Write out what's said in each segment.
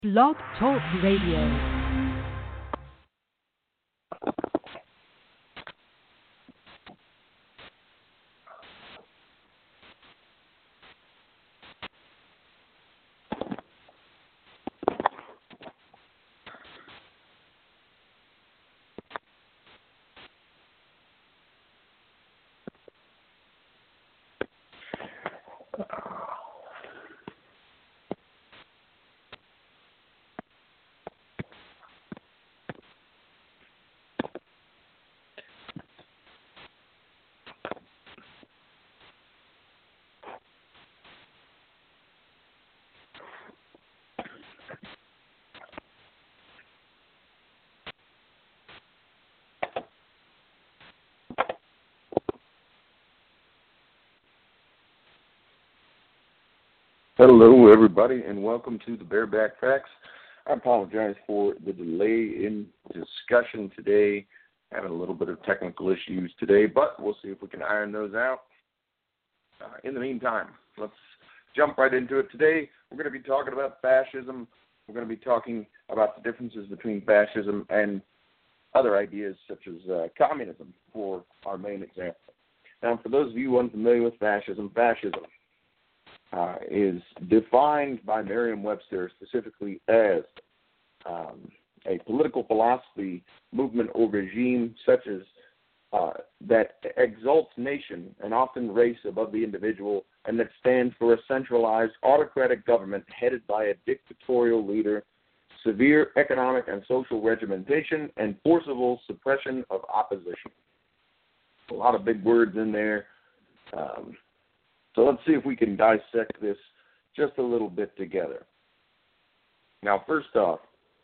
Blog Talk Radio. Hello, everybody, and welcome to the Bareback Facts. I apologize for the delay in discussion today. Having a little bit of technical issues today, but we'll see if we can iron those out. In the meantime, let's jump right into it. Today, we're going to be talking about fascism. We're going to be talking about the differences between fascism and other ideas such as communism for our main example. Now, for those of you unfamiliar with fascism is defined by Merriam-Webster specifically as a political philosophy, movement, or regime such as that exalts nation and often race above the individual, and that stands for a centralized autocratic government headed by a dictatorial leader, severe economic and social regimentation, and forcible suppression of opposition. A lot of big words in there. So let's see if we can dissect this just a little bit together. Now, first off,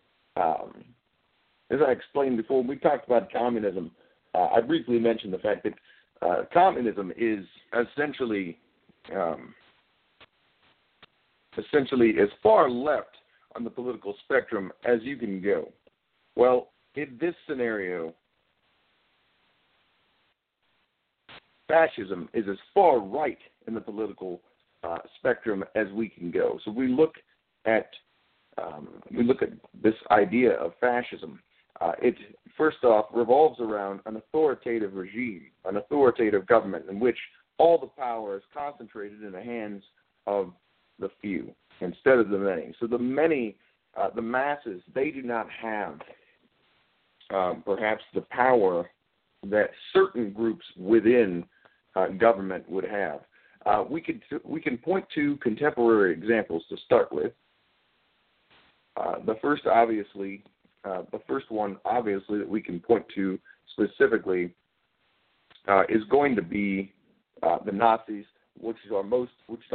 as I explained before, we talked about communism. I briefly mentioned the fact that communism is essentially as far left on the political spectrum as you can go. Well, in this scenario, fascism is as far right in the political spectrum as we can go. So we look at this idea of fascism. It first off revolves around an authoritative regime, an authoritative government in which all the power is concentrated in the hands of the few instead of the many. So the many, the masses, they do not have perhaps the power that certain groups within government would have. We can point to contemporary examples to start with. The first one that we can point to specifically is going to be the Nazis, which are most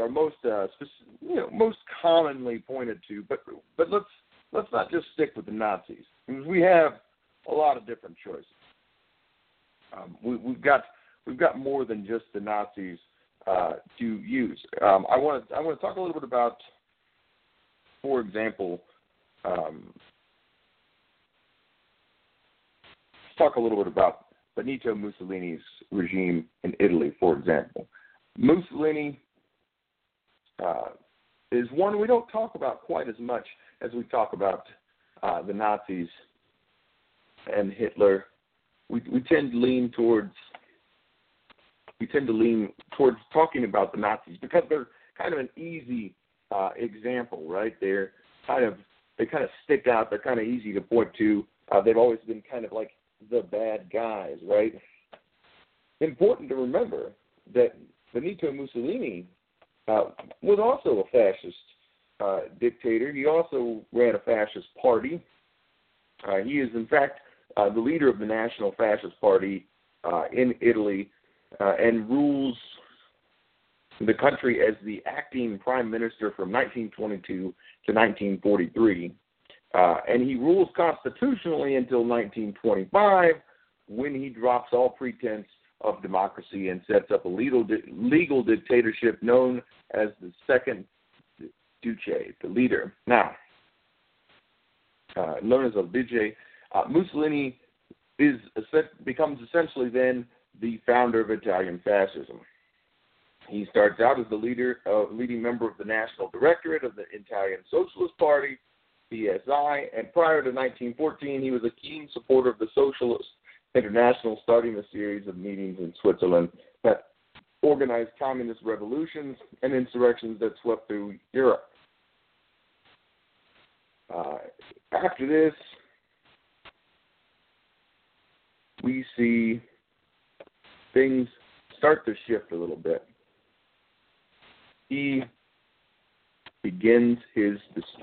commonly pointed to. But let's not just stick with the Nazis. We have a lot of different choices. We've got more than just the Nazis to use. I want to talk a little bit about, for example, Benito Mussolini's regime in Italy, for example. Mussolini is one we don't talk about quite as much as we talk about the Nazis and Hitler. We tend to lean towards talking about the Nazis because they're kind of an easy example, right? They kind of stick out. They're kind of easy to point to. They've always been kind of like the bad guys, right? Important to remember that Benito Mussolini was also a fascist dictator. He also ran a fascist party. He is, in fact, the leader of the National Fascist Party in Italy, and rules the country as the acting prime minister from 1922 to 1943. And he rules constitutionally until 1925, when he drops all pretense of democracy and sets up a legal dictatorship known as the Second Duce, the leader. Now, known as El Duce, Mussolini becomes essentially then the founder of Italian fascism. He starts out as the leading member of the National Directorate of the Italian Socialist Party, PSI, and prior to 1914, he was a keen supporter of the Socialist International, starting a series of meetings in Switzerland that organized communist revolutions and insurrections that swept through Europe. After this, we see things start to shift a little bit. He begins his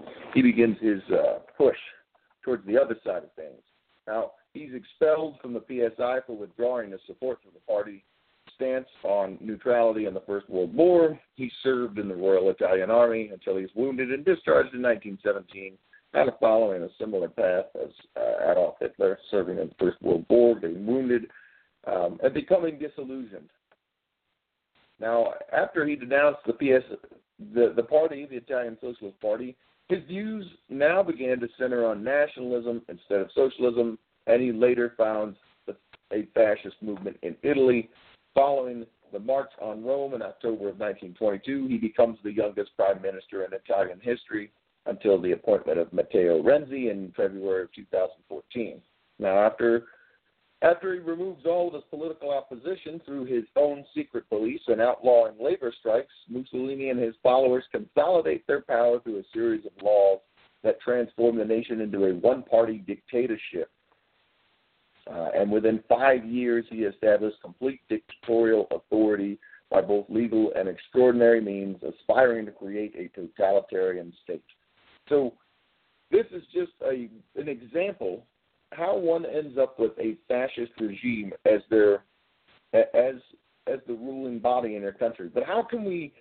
push towards the other side of things. Now, he's expelled from the PSI for withdrawing his support for the party stance on neutrality in the First World War. He served in the Royal Italian Army until he was wounded and discharged in 1917, kind of following a similar path as Adolf Hitler, serving in the First World War, getting wounded, and becoming disillusioned. Now, after he denounced the party, the Italian Socialist Party, his views now began to center on nationalism instead of socialism, and he later found a fascist movement in Italy. Following the March on Rome in October of 1922, he becomes the youngest prime minister in Italian history until the appointment of Matteo Renzi in February of 2014. Now, after he removes all of his political opposition through his own secret police and outlawing labor strikes, Mussolini and his followers consolidate their power through a series of laws that transform the nation into a one-party dictatorship. And within 5 years, he established complete dictatorial authority by both legal and extraordinary means, aspiring to create a totalitarian state. So this is just an example how one ends up with a fascist regime as the ruling body in their country. But how can we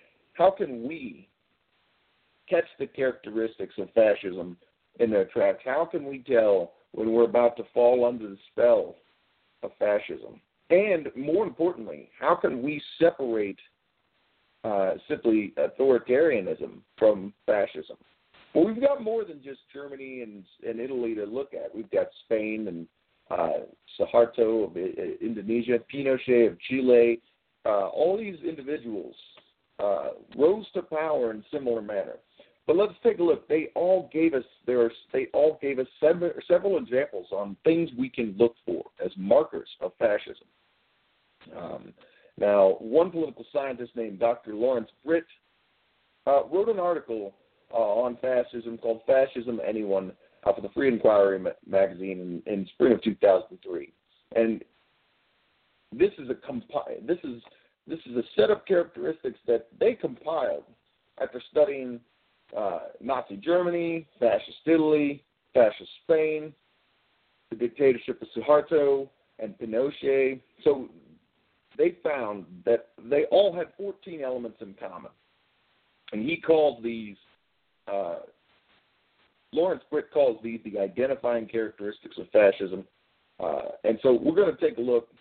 catch the characteristics of fascism in their tracks? How can we tell when we're about to fall under the spell of fascism? And more importantly, how can we separate simply authoritarianism from fascism? Well, we've got more than just Germany and Italy to look at. We've got Spain and Suharto of Indonesia, Pinochet of Chile. All these individuals rose to power in similar manner. But let's take a look. They all gave us several examples on things we can look for as markers of fascism. Now, one political scientist named Dr. Lawrence Britt wrote an article on fascism called "Fascism Anyone" for the Free Inquiry magazine in spring of 2003, and this is a set of characteristics that they compiled after studying Nazi Germany, fascist Italy, fascist Spain, the dictatorship of Suharto and Pinochet. So they found that they all had 14 elements in common, and he called these. Lawrence Britt calls these the identifying characteristics of fascism. And so we're going to take a look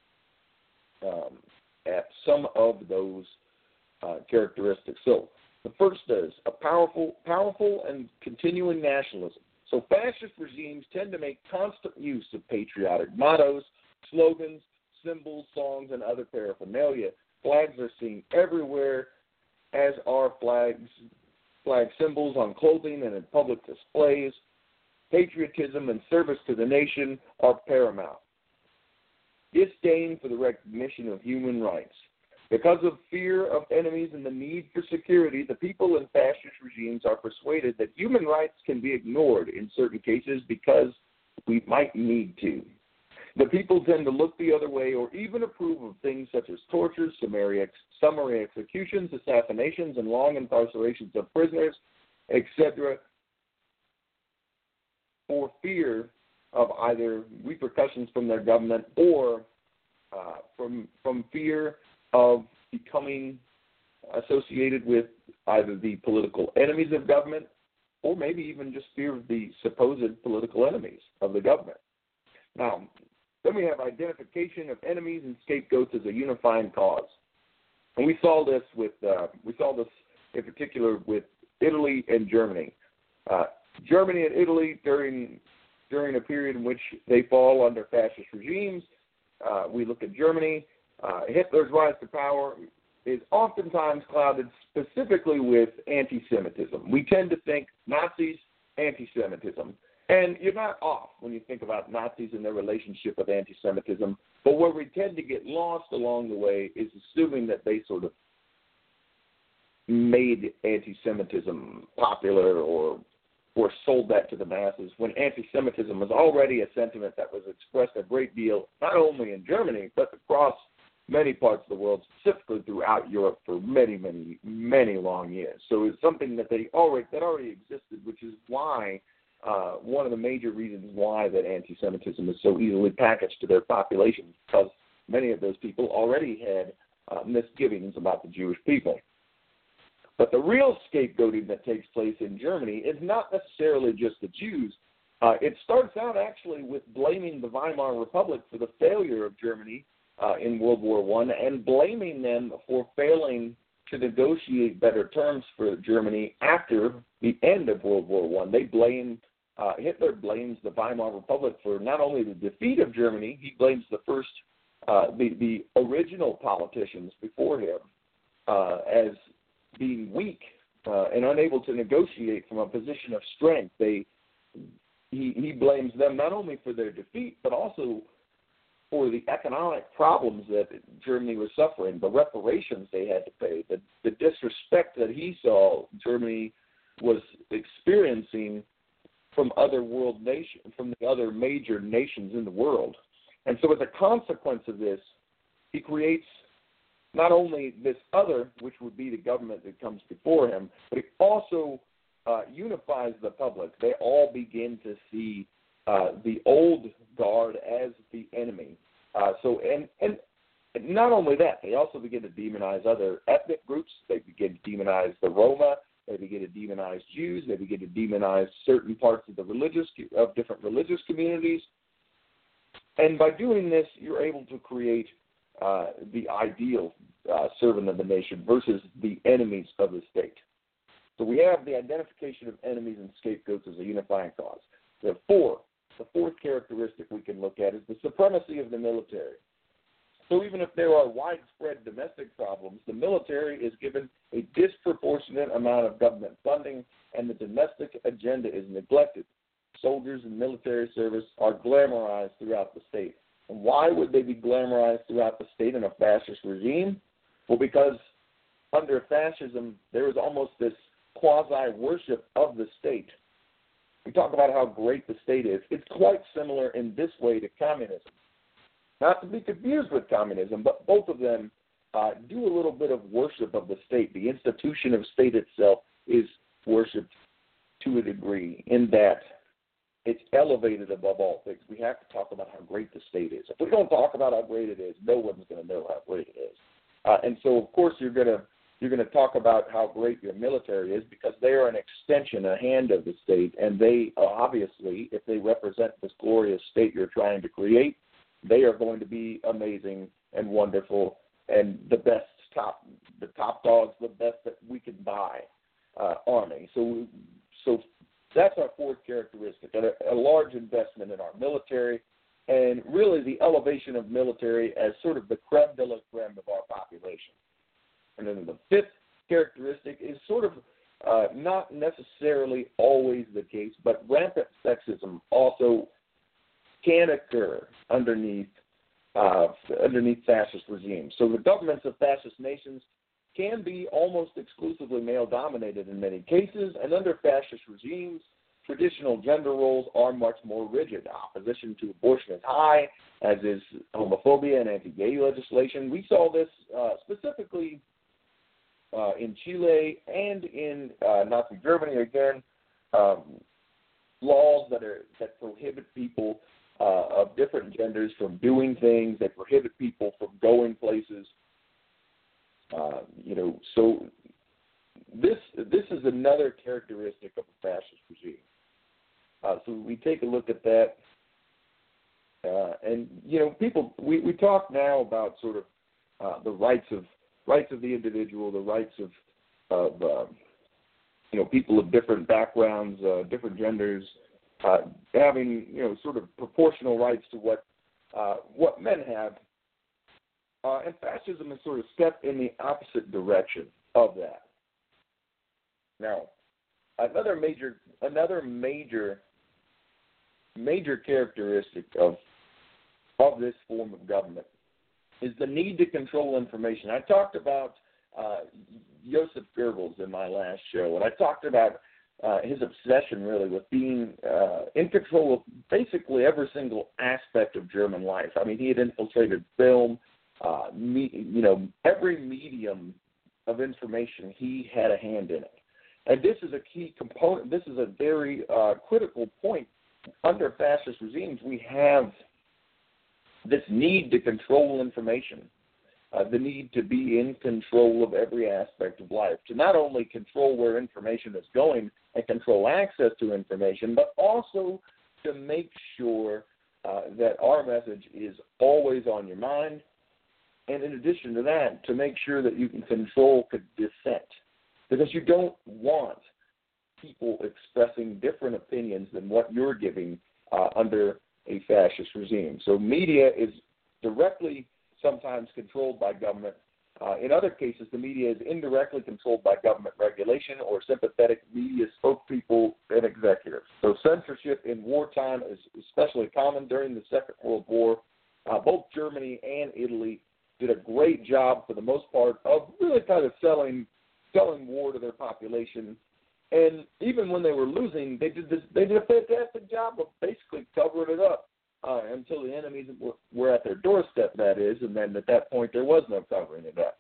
at some of those characteristics. So the first is a powerful and continuing nationalism. So fascist regimes tend to make constant use of patriotic mottos, slogans, symbols, songs, and other paraphernalia. Flags are seen everywhere, as are flag symbols on clothing and in public displays. Patriotism and service to the nation are paramount. Disdain for the recognition of human rights. Because of fear of enemies and the need for security, the people in fascist regimes are persuaded that human rights can be ignored in certain cases because we might need to. The people tend to look the other way or even approve of things such as tortures, summary executions, assassinations, and long incarcerations of prisoners, etc., for fear of either repercussions from their government or from fear of becoming associated with either the political enemies of government or maybe even just fear of the supposed political enemies of the government. Now, then we have identification of enemies and scapegoats as a unifying cause, and we saw this in particular with Italy and Germany. Germany and Italy during a period in which they fall under fascist regimes. We look at Germany. Hitler's rise to power is oftentimes clouded specifically with anti-Semitism. We tend to think Nazis anti-Semitism. And you're not off when you think about Nazis and their relationship with anti-Semitism. But where we tend to get lost along the way is assuming that they sort of made anti-Semitism popular or sold that to the masses, when anti-Semitism was already a sentiment that was expressed a great deal, not only in Germany, but across many parts of the world, specifically throughout Europe for many, many, many long years. So it's something that already existed, which is why one of the major reasons why that anti-Semitism is so easily packaged to their population, because many of those people already had misgivings about the Jewish people. But the real scapegoating that takes place in Germany is not necessarily just the Jews. It starts out actually with blaming the Weimar Republic for the failure of Germany in World War I and blaming them for failing to negotiate better terms for Germany after the end of World War I. They blame Hitler blames the Weimar Republic for not only the defeat of Germany, he blames the original politicians before him as being weak and unable to negotiate from a position of strength. He blames them not only for their defeat, but also for the economic problems that Germany was suffering, the reparations they had to pay, the disrespect that he saw Germany was experiencing from from the other major nations in the world. And so as a consequence of this, he creates not only this other, which would be the government that comes before him, but he also unifies the public. They all begin to see the old guard as the enemy. And not only that, they also begin to demonize other ethnic groups. They begin to demonize the Roma. They begin to demonize Jews. They begin to demonize certain parts of different religious communities. And by doing this, you're able to create the ideal servant of the nation versus the enemies of the state. So we have the identification of enemies and scapegoats as a unifying cause. The fourth characteristic we can look at is the supremacy of the military. So even if there are widespread domestic problems, the military is given a disproportionate amount of government funding, and the domestic agenda is neglected. Soldiers in military service are glamorized throughout the state. And why would they be glamorized throughout the state in a fascist regime? Well, because under fascism, there is almost this quasi-worship of the state. We talk about how great the state is. It's quite similar in this way to communism. Not to be confused with communism, but both of them do a little bit of worship of the state. The institution of state itself is worshipped to a degree in that it's elevated above all things. We have to talk about how great the state is. If we don't talk about how great it is, no one's going to know how great it is. And so, of course, you're going to talk about how great your military is because they are an extension, a hand of the state, and they obviously, if they represent this glorious state you're trying to create, they are going to be amazing and wonderful and the top dogs, the best that we can buy army. So that's our fourth characteristic, a large investment in our military and really the elevation of military as sort of the creme de la creme of our population. And then the fifth characteristic is sort of not necessarily always the case, but rampant sexism also can occur underneath fascist regimes. So the governments of fascist nations can be almost exclusively male-dominated in many cases, and under fascist regimes, traditional gender roles are much more rigid. Opposition to abortion is high, as is homophobia and anti-gay legislation. We saw this specifically in Chile and in Nazi Germany, again, laws that prohibit people of different genders from doing things, that prohibit people from going places. So this is another characteristic of a fascist regime. So we take a look at that, and people. We talk now about sort of the rights of the individual, the rights of people of different backgrounds, different genders, having sort of proportional rights to what men have. And fascism has sort of stepped in the opposite direction of that. Now, another major characteristic of this form of government is the need to control information. I talked about Joseph Goebbels in my last show, and I talked about his obsession really with being in control of basically every single aspect of German life. I mean, he had infiltrated film, every medium of information, he had a hand in it. And this is a key component. This is a very critical point. Under fascist regimes, we have this need to control information, the need to be in control of every aspect of life, to not only control where information is going and control access to information, but also to make sure that our message is always on your mind, and in addition to that, to make sure that you can control dissent, because you don't want people expressing different opinions than what you're giving under a fascist regime. So media is directly sometimes controlled by government. In other cases, the media is indirectly controlled by government regulation or sympathetic media spokespeople and executives. So censorship in wartime is especially common during the Second World War. Both Germany and Italy did a great job, for the most part, of really kind of selling war to their population. And even when they were losing, they did a fantastic job of basically covering it up until the enemies were at their doorstep, that is, and then at that point there was no covering it up.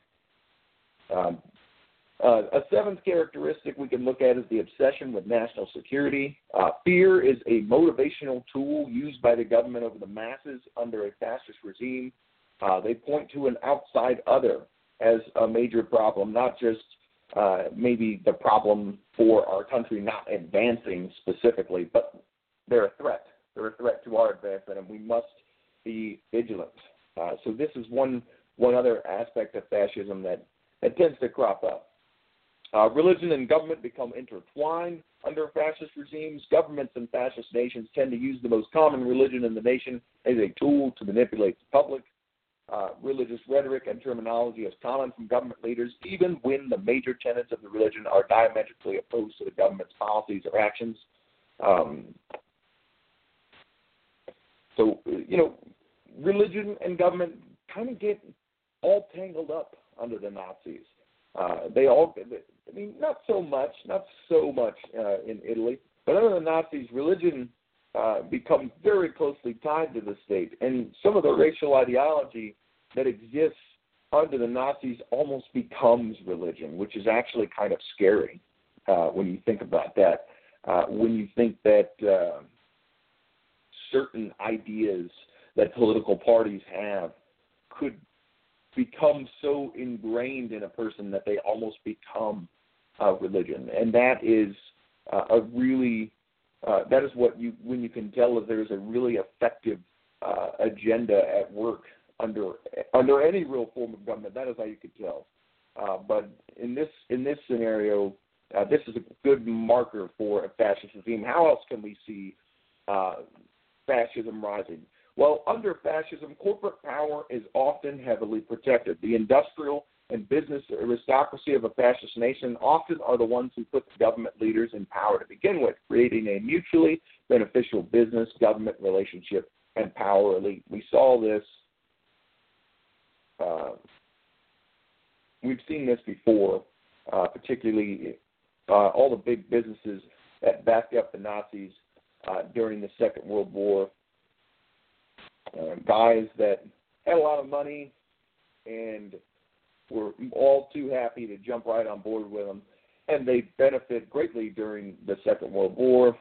A seventh characteristic we can look at is the obsession with national security. Fear is a motivational tool used by the government over the masses under a fascist regime. They point to an outside other as a major problem, not just maybe the problem for our country not advancing specifically, but they're a threat. They're a threat to our advancement, and we must be vigilant. So this is one other aspect of fascism that tends to crop up. Religion and government become intertwined under fascist regimes. Governments in fascist nations tend to use the most common religion in the nation as a tool to manipulate the public. Religious rhetoric and terminology is common from government leaders, even when the major tenets of the religion are diametrically opposed to the government's policies or actions. So, religion and government kind of get all tangled up under the Nazis. Not so much in Italy, but under the Nazis, religion becomes very closely tied to the state, and some of the racial ideology that exists under the Nazis almost becomes religion, which is actually kind of scary when you think about that. When you think that certain ideas that political parties have could become so ingrained in a person that they almost become religion, and that is that is when you can tell that there's a really effective agenda at work under any real form of government. That is how you could tell. But in this scenario, this is a good marker for a fascist regime. How else can we see fascism rising? Well, under fascism, corporate power is often heavily protected. The industrial and business aristocracy of a fascist nation often are the ones who put the government leaders in power to begin with, creating a mutually beneficial business-government relationship and power elite. We saw this. We've seen this before, particularly all the big businesses that backed up the Nazis during the Second World War. Guys that had a lot of money and were all too happy to jump right on board with them, and they benefit greatly during the Second World War.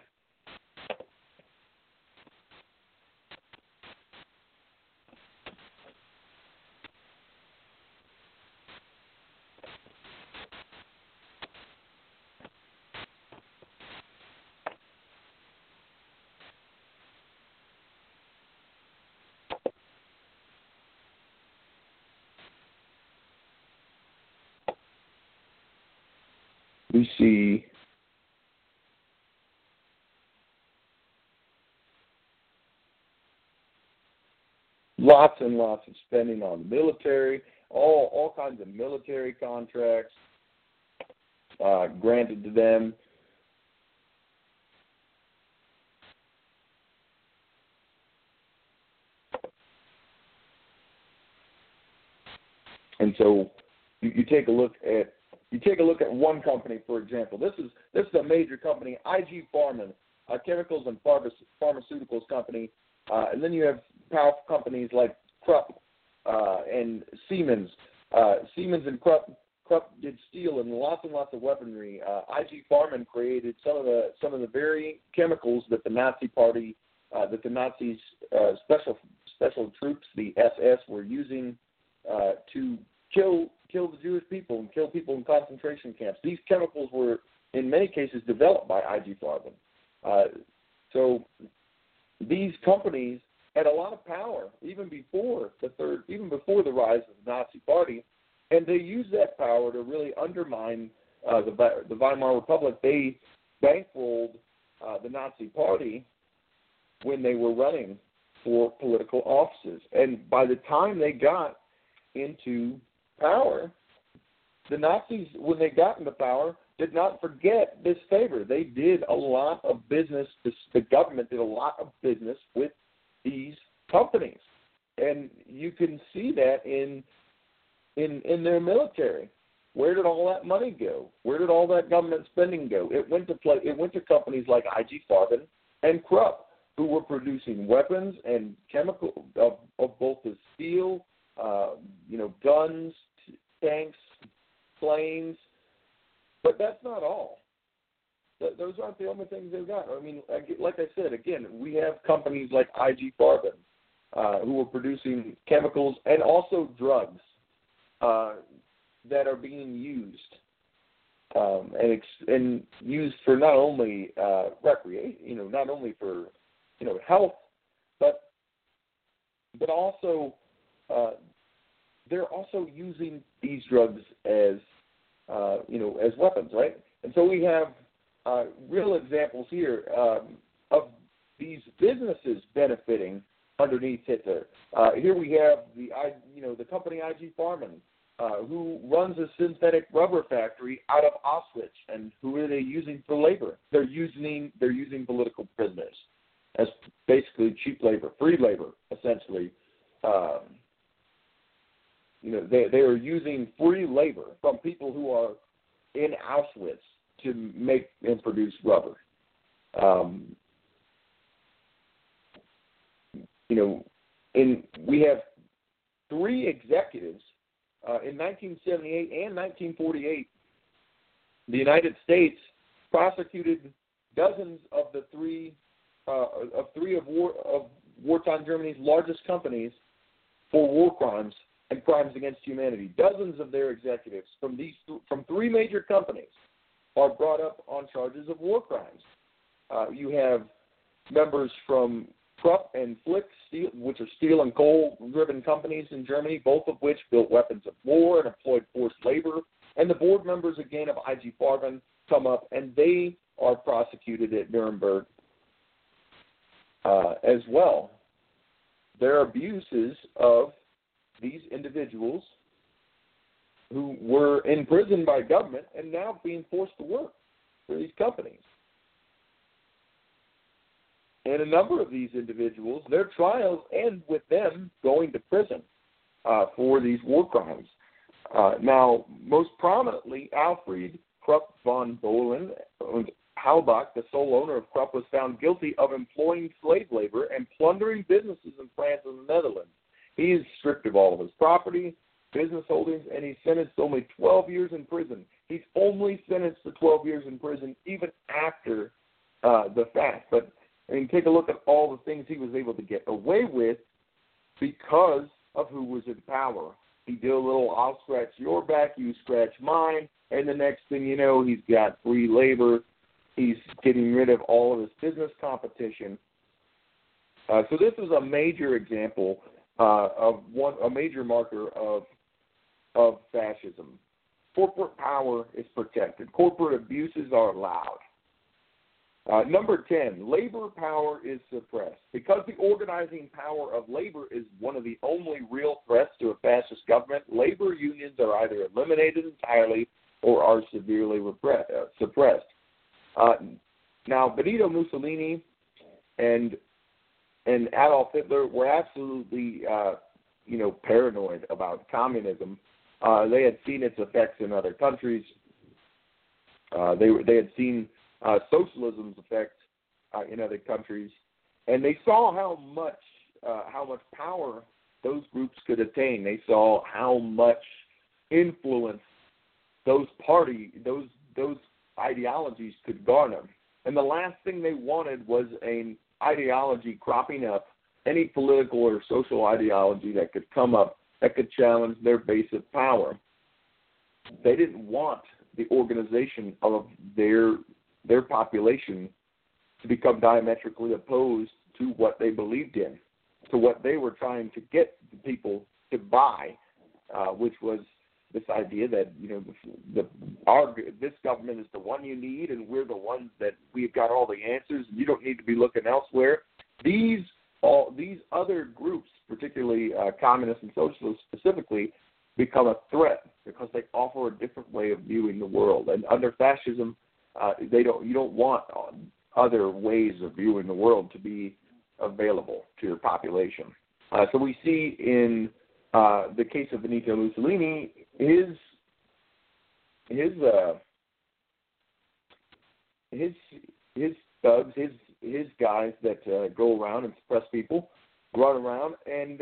We see lots and lots of spending on the military, all kinds of military contracts granted to them. And so you take a look at one company, for example. This is a major company, IG Farben, a chemicals and pharmaceuticals company, and then you have powerful companies like Krupp and Siemens. Siemens and Krupp did steel and lots of weaponry. IG Farben created some of the very chemicals that the Nazi Party, that the Nazis special troops, the SS, were using to kill the Jewish people and kill people in concentration camps. These chemicals were, in many cases, developed by IG Farben. So these companies had a lot of power even before the rise of the Nazi Party, and they used that power to really undermine the Weimar Republic. They bankrolled the Nazi Party when they were running for political offices, and by the time they got into power, the Nazis, when they got into power, did not forget this favor. They did a lot of business. The government did a lot of business with these companies, and you can see that in their military. Where did all that money go? Where did all that government spending go? It went to companies like IG Farben and Krupp, who were producing weapons and chemical of both the steel, guns, tanks, planes. But that's not all. Those aren't the only things they've got. I mean, like I said, again, we have companies like IG Farben who were producing chemicals and also drugs that are being used and used for not only recreation, not only for health, but also they're also using these drugs as as weapons, right? And so we have real examples here of these businesses benefiting underneath Hitler. Here we have the company IG Farben, who runs a synthetic rubber factory out of Auschwitz, and who are they using for labor? They're using political prisoners as basically cheap labor, free labor, essentially. They are using free labor from people who are in Auschwitz to make and produce rubber. We have three executives in 1978 and 1948. The United States prosecuted dozens of three of wartime Germany's largest companies for war crimes and crimes against humanity. Dozens of their executives from three major companies are brought up on charges of war crimes. You have members from Krupp and Flick, which are steel and coal-driven companies in Germany, both of which built weapons of war and employed forced labor. And the board members, again, of IG Farben come up, and they are prosecuted at Nuremberg as well. There are abuses of these individuals who were imprisoned by government and now being forced to work for these companies. And a number of these individuals, their trials end with them going to prison for these war crimes. Now, most prominently, Alfred Krupp von Bohlen and Halbach, the sole owner of Krupp, was found guilty of employing slave labor and plundering businesses in France and the Netherlands. He is stripped of all of his property, business holdings, and he's sentenced to only 12 years in prison. He's only sentenced to 12 years in prison even after the fact. But take a look at all the things he was able to get away with because of who was in power. He did a little, I'll scratch your back, you scratch mine, and the next thing you know, he's got free labor. He's getting rid of all of his business competition. So this is a major example a major marker of fascism. Corporate power is protected. Corporate abuses are allowed. Number 10, labor power is suppressed. Because the organizing power of labor is one of the only real threats to a fascist government, labor unions are either eliminated entirely or are severely suppressed. Now, Benito Mussolini and Adolf Hitler were absolutely, paranoid about communism, They had seen its effects in other countries. They had seen socialism's effects in other countries, and they saw how much power those groups could attain. They saw how much influence those ideologies could garner. And the last thing they wanted was an ideology cropping up, any political or social ideology that could come up that could challenge their base of power. They didn't want the organization of their population to become diametrically opposed to what they believed in, to what they were trying to get the people to buy, which was this idea that this government is the one you need, and we're the ones that we've got all the answers, and you don't need to be looking elsewhere. These other groups, particularly communists and socialists specifically, become a threat because they offer a different way of viewing the world. And under fascism, you don't want other ways of viewing the world to be available to your population. So we see in the case of Benito Mussolini, his thugs, his guys that go around and suppress people, run around and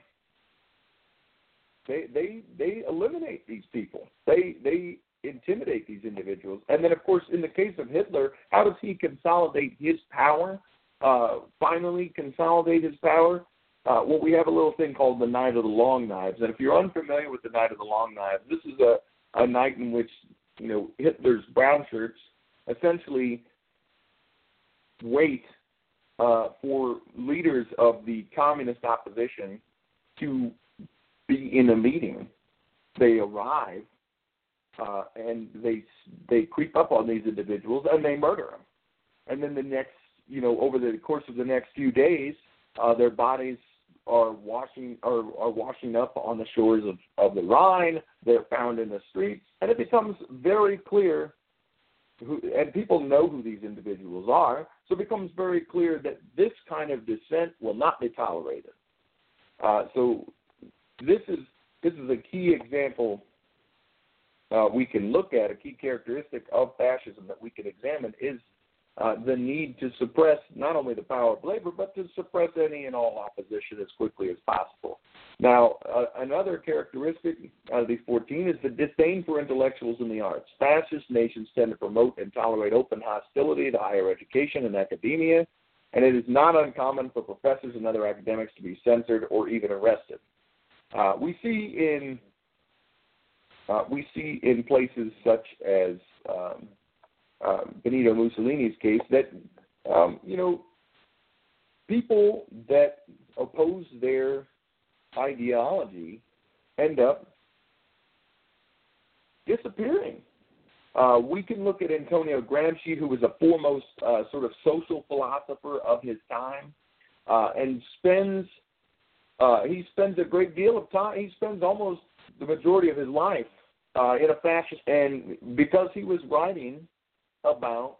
they eliminate these people. They intimidate these individuals. And then, of course, in the case of Hitler, how does he consolidate his power? Finally consolidate his power? Well, we have a little thing called the Night of the Long Knives. And if you're unfamiliar with the Night of the Long Knives, this is a night in which, Hitler's brown shirts essentially wait for leaders of the communist opposition to be in a meeting. They arrive and they creep up on these individuals and they murder them. And then the next, over the course of the next few days, their bodies are washing up on the shores of the Rhine. They're found in the streets, and it becomes very clear, and people know who these individuals are, so it becomes very clear that this kind of dissent will not be tolerated. So this is a key example we can look at, a key characteristic of fascism that we can examine is the need to suppress not only the power of labor, but to suppress any and all opposition as quickly as possible. Now, another characteristic out of these 14 is the disdain for intellectuals in the arts. Fascist nations tend to promote and tolerate open hostility to higher education and academia, and it is not uncommon for professors and other academics to be censored or even arrested. We see in places such as Benito Mussolini's case that, people that oppose their ideology end up disappearing. We can look at Antonio Gramsci, who was a foremost sort of social philosopher of his time, and he spends a great deal of time. He spends almost the majority of his life in a fascist, and because he was writing about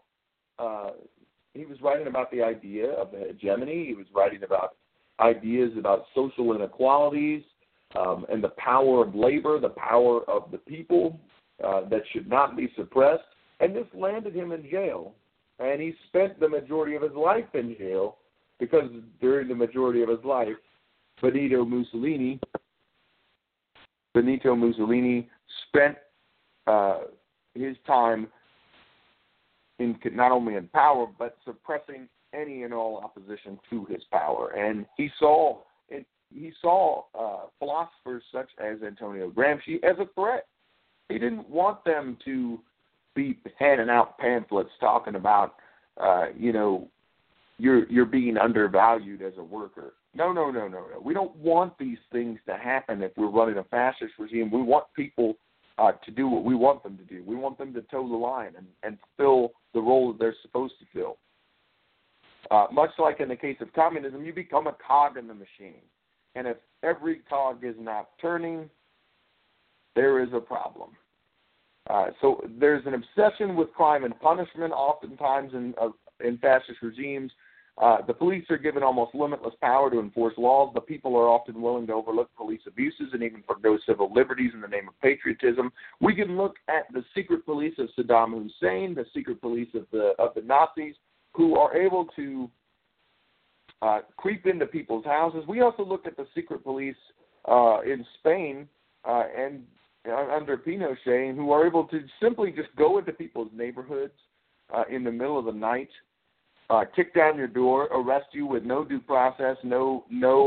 the idea of the hegemony. He was writing about ideas about social inequalities and the power of labor, the power of the people that should not be suppressed. And this landed him in jail. And he spent the majority of his life in jail because during the majority of his life, Benito Mussolini spent his time in not only in power, but suppressing any and all opposition to his power. And he saw philosophers such as Antonio Gramsci as a threat. He didn't want them to be handing out pamphlets talking about, you're being undervalued as a worker. No. We don't want these things to happen if we're running a fascist regime. We want people to do what we want them to do. We want them to toe the line and fill the role that they're supposed to fill. Much like in the case of communism, you become a cog in the machine. And if every cog is not turning, there is a problem. So there's an obsession with crime and punishment oftentimes in fascist regimes. The police are given almost limitless power to enforce laws. The people are often willing to overlook police abuses and even forgo civil liberties in the name of patriotism. We can look at the secret police of Saddam Hussein, the secret police of the Nazis, who are able to creep into people's houses. We also looked at the secret police in Spain and under Pinochet, who are able to simply just go into people's neighborhoods in the middle of the night, kick down your door, arrest you with no due process, you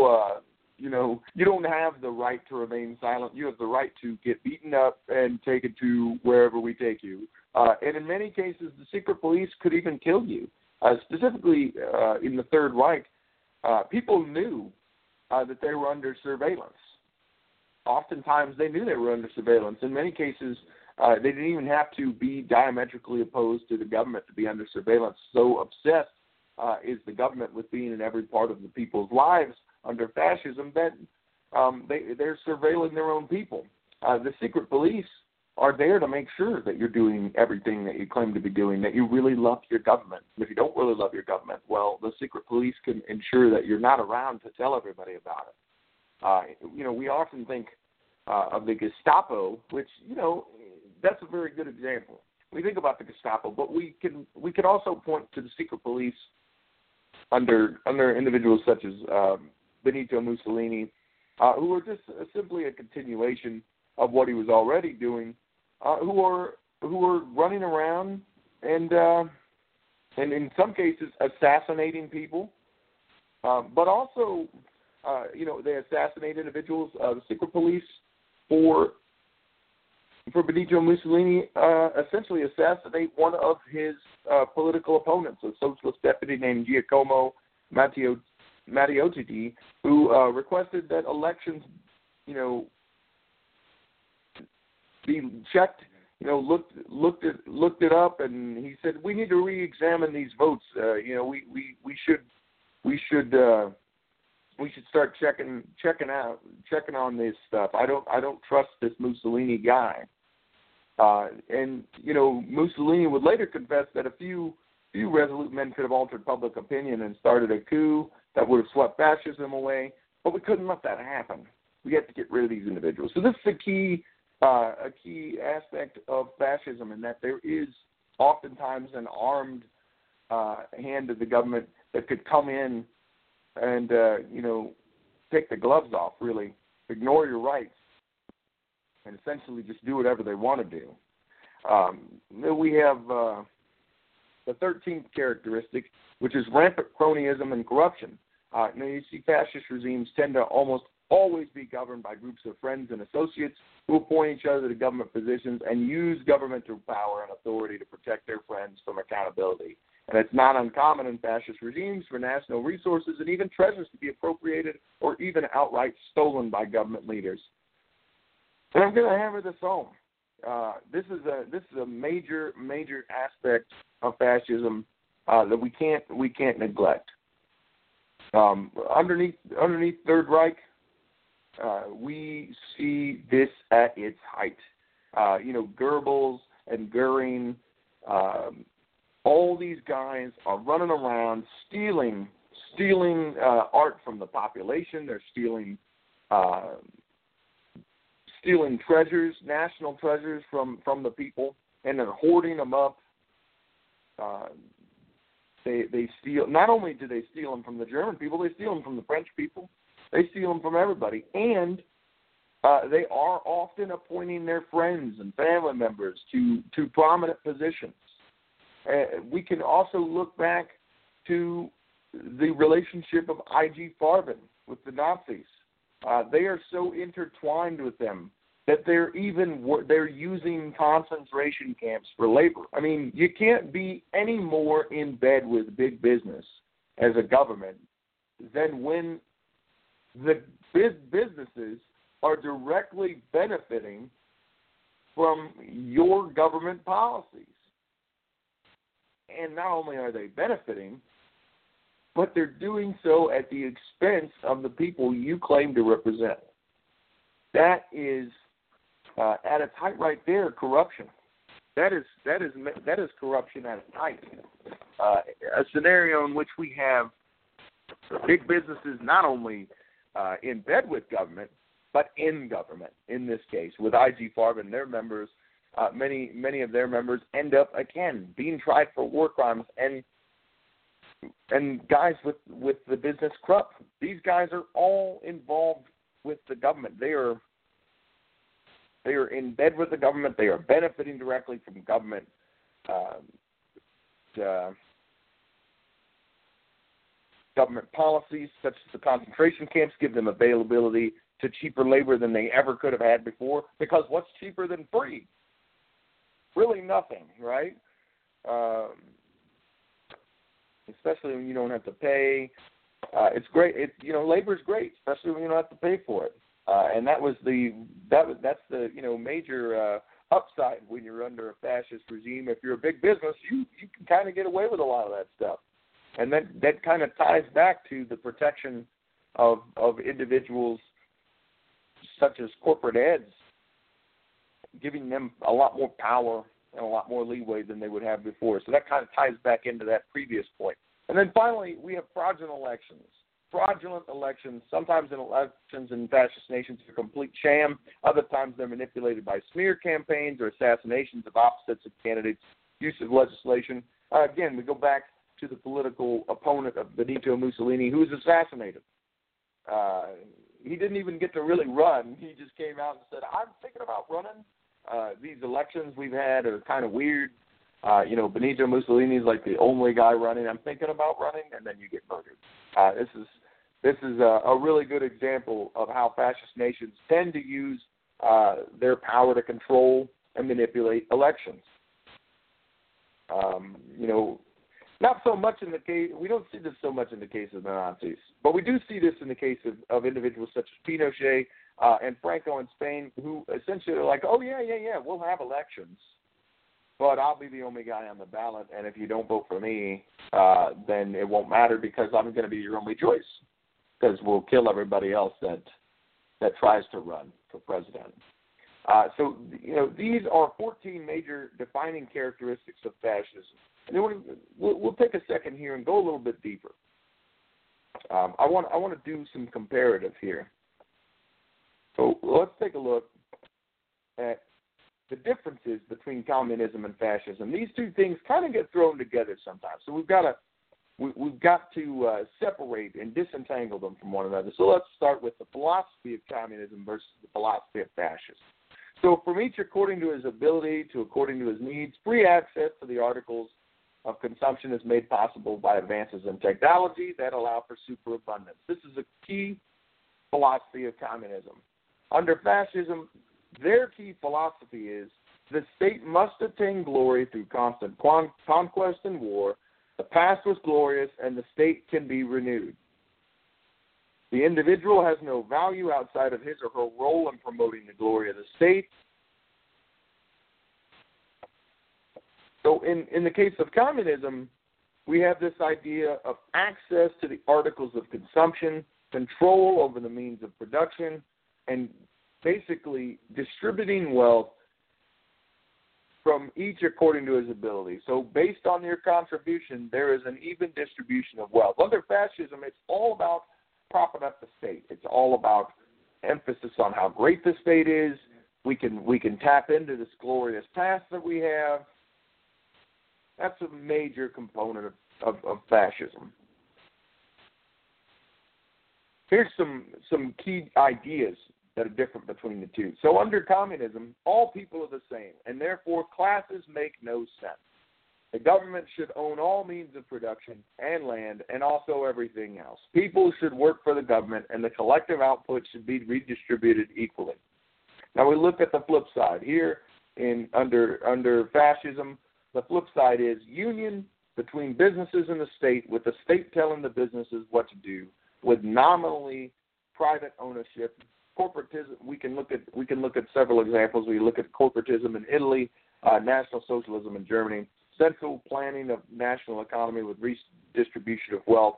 don't have the right to remain silent. You have the right to get beaten up and taken to wherever we take you. And in many cases, the secret police could even kill you. Specifically in the Third Reich, people knew that they were under surveillance. Oftentimes, they knew they were under surveillance. In many cases, they didn't even have to be diametrically opposed to the government to be under surveillance. So obsessed is the government with being in every part of the people's lives under fascism that they're surveilling their own people. The secret police are there to make sure that you're doing everything that you claim to be doing, that you really love your government. And if you don't really love your government, well, the secret police can ensure that you're not around to tell everybody about it. We often think of the Gestapo, which, that's a very good example. We think about the Gestapo, but we can also point to the secret police under individuals such as Benito Mussolini, who are just simply a continuation of what he was already doing, who are running around and in some cases assassinating people, but also they assassinate individuals. The secret police for Benito Mussolini essentially assassinate one of his political opponents, a socialist deputy named Giacomo Matteotti, who requested that elections, be checked. Looked it up, and he said we need to re-examine these votes. We should start checking on this stuff. I don't trust this Mussolini guy. And Mussolini would later confess that a few resolute men could have altered public opinion and started a coup that would have swept fascism away, but we couldn't let that happen. We had to get rid of these individuals. So this is a key aspect of fascism, in that there is oftentimes an armed hand of the government that could come in and take the gloves off, really ignore your rights, and essentially just do whatever they want to do. We have the 13th characteristic, which is rampant cronyism and corruption. You see fascist regimes tend to almost always be governed by groups of friends and associates who appoint each other to government positions and use governmental power and authority to protect their friends from accountability. And it's not uncommon in fascist regimes for national resources and even treasures to be appropriated or even outright stolen by government leaders. And I'm going to hammer this home. This is a major aspect of fascism that we can't neglect. Underneath Third Reich, we see this at its height. Goebbels and Goering, all these guys are running around stealing art from the population. They're stealing treasures, national treasures from the people, and they're hoarding them up. They steal. Not only do they steal them from the German people, they steal them from the French people. They steal them from everybody, and they are often appointing their friends and family members to prominent positions. We can also look back to the relationship of I.G. Farben with the Nazis. They are so intertwined with them that they're using concentration camps for labor. I mean, you can't be any more in bed with big business as a government than when the businesses are directly benefiting from your government policies. And not only are they benefiting, but they're doing so at the expense of the people you claim to represent. That is, at its height right there, corruption. That is corruption at its height. A scenario in which we have big businesses not only in bed with government, but in government. In this case, with IG Farben and their members, many of their members end up again being tried for war crimes, and guys with the business corrupt. These guys are all involved with the government. They are in bed with the government. They are benefiting directly from government government policies, such as the concentration camps, give them availability to cheaper labor than they ever could have had before. Because what's cheaper than free? Really nothing, right? Especially when you don't have to pay. It's great. Labor's great, especially when you don't have to pay for it. And that's the major upside when you're under a fascist regime. If you're a big business, you can kind of get away with a lot of that stuff. And that kind of ties back to the protection of individuals such as corporate heads, giving them a lot more power and a lot more leeway than they would have before. So that kind of ties back into that previous point. And then finally, we have fraudulent elections. Fraudulent elections, sometimes elections in fascist nations are a complete sham. Other times they're manipulated by smear campaigns or assassinations of opposites of candidates, use of legislation. Again, we go back to the political opponent of Benito Mussolini, who was assassinated. He didn't even get to really run. He just came out and said, I'm thinking about running. These elections we've had are kind of weird. Benito Mussolini is like the only guy running. I'm thinking about running, and then you get murdered. This is a really good example of how fascist nations tend to use their power to control and manipulate elections. Not so much in the case, we don't see this so much in the case of the Nazis, but we do see this in the case of individuals such as Pinochet and Franco in Spain, who essentially are like, oh, yeah, we'll have elections, but I'll be the only guy on the ballot, and if you don't vote for me, then it won't matter because I'm going to be your only choice, because we'll kill everybody else that tries to run for president. So these are 14 major defining characteristics of fascism. And then we'll take a second here and go a little bit deeper. I want to do some comparative here. So let's take a look at the differences between communism and fascism. These two things kind of get thrown together sometimes. So we've got to separate and disentangle them from one another. So let's start with the philosophy of communism versus the philosophy of fascism. So from each according to his ability to according to his needs, free access to the articles of consumption is made possible by advances in technology that allow for superabundance. This is a key philosophy of communism. Under fascism, their key philosophy is the state must attain glory through constant conquest and war. The past was glorious, and the state can be renewed. The individual has no value outside of his or her role in promoting the glory of the state. So in the case of communism, we have this idea of access to the articles of consumption, control over the means of production, and basically distributing wealth from each according to his ability. So based on your contribution, there is an even distribution of wealth. Under fascism, it's all about propping up the state. It's all about emphasis on how great the state is. We can tap into this glorious past that we have. That's a major component of fascism. Here's some key ideas that are different between the two. So under communism, all people are the same, and therefore classes make no sense. The government should own all means of production and land and also everything else. People should work for the government, and the collective output should be redistributed equally. Now we look at the flip side. Here under fascism, the flip side is union between businesses and the state, with the state telling the businesses what to do, with nominally private ownership. Corporatism. We can look at several examples. We look at corporatism in Italy, National Socialism in Germany, central planning of national economy with redistribution of wealth.